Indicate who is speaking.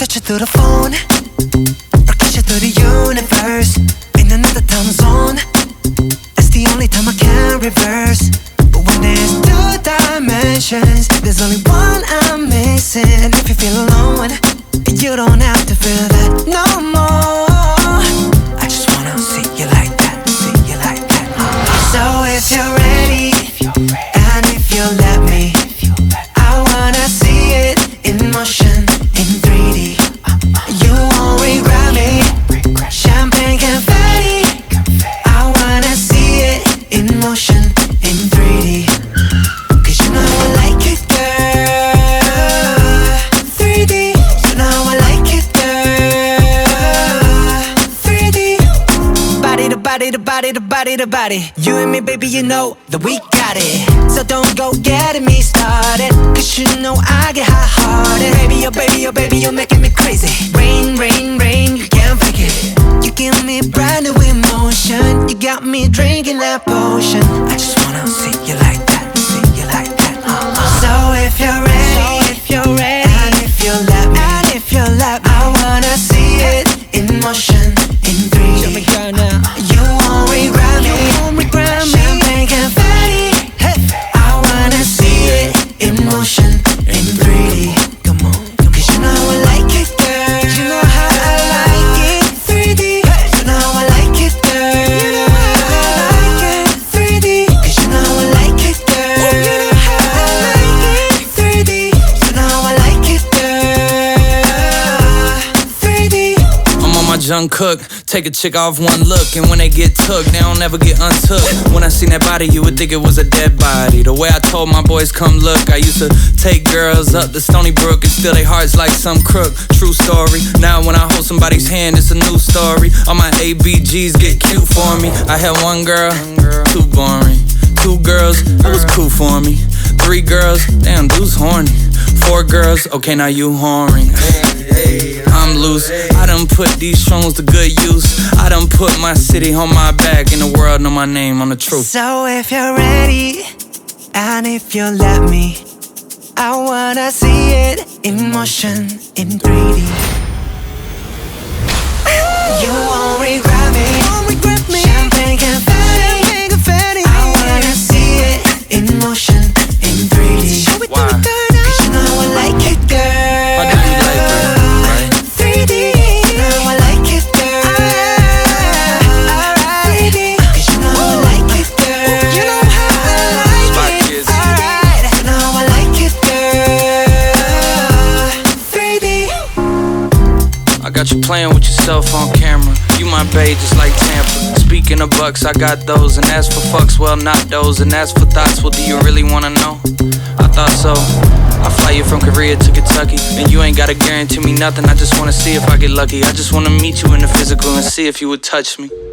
Speaker 1: touch you through the phone or kiss you through the universe. In another time zone, it's the only time I can reverse. But when there's two dimensions, there's only one I'm missing. And if you feel alone, you don't have to feel that no more. I just wanna see you like that, see you like that. So if you're ready, and if you let me, I wanna see it in motion, in 3D. You won't regret me. Champagne confetti. I wanna see it in motion, in 3D. Cause you know I like it, girl. 3D. You know I like it, girl. 3D. Body to body to body to body to body. You and me, baby, you know that we got it. So don't go getting me started, cause you know I get hot-hearted. Baby, oh baby, oh baby, you're making me crazy. Rain, rain, rain, you can't fake it. You give me brand new emotion. You got me drinking that potion. I just wanna see you like that, see you like that. So if you're ready, and if you let me, I wanna see it in motion, in 3D. Show me girl now. You won't regret me. Champagne confetti. I wanna see it in motion, in 3D. Come on, cause you know I like it, girl. You know how I like it, 3D. You know I like it, girl. You know how I like it, 3D. Cause you know I like it, girl. You know how I like it, 3D. You know I like it, girl. 3D.
Speaker 2: I'm on my junk cook. Take a chick off one look, and when they get took, they don't ever get untook. When I seen that body, you would think it was a dead body. The way I told my boys, come look, I used to take girls up to Stony Brook and steal their hearts like some crook. True story. Now when I hold somebody's hand, it's a new story. All my ABGs get cute for me. I had one girl, too boring. 2 girls, that was cool for me. 3 girls, damn, dude's horny. 4 girls, okay, now you whoring. I'm loose, I done put these shrooms to good use. I done put my city on my back, and the world know my name on the truth.
Speaker 1: So if you're ready, and if you let me, I wanna see it in motion, in 3D. You won't regret me. Champagne confetti. I wanna see it in motion, in 3D.
Speaker 2: Why?
Speaker 1: Cause you know I like it, girl.
Speaker 2: Why do you like it, right?
Speaker 1: 3D. You know I like it, girl. Alright. 3D. Cause you know I like it, girl. You know how I like it. Alright. You know I like it, girl. 3D.
Speaker 2: I got you playing with yourself on camera. You my babe just like Tampa. Speaking of bucks, I got those. And as for fucks, well not those. And as for thoughts, well do you really wanna know? I thought so. I fly you from Korea to Kentucky, and you ain't gotta guarantee me nothing. I just wanna see if I get lucky. I just wanna meet you in the physical and see if you would touch me.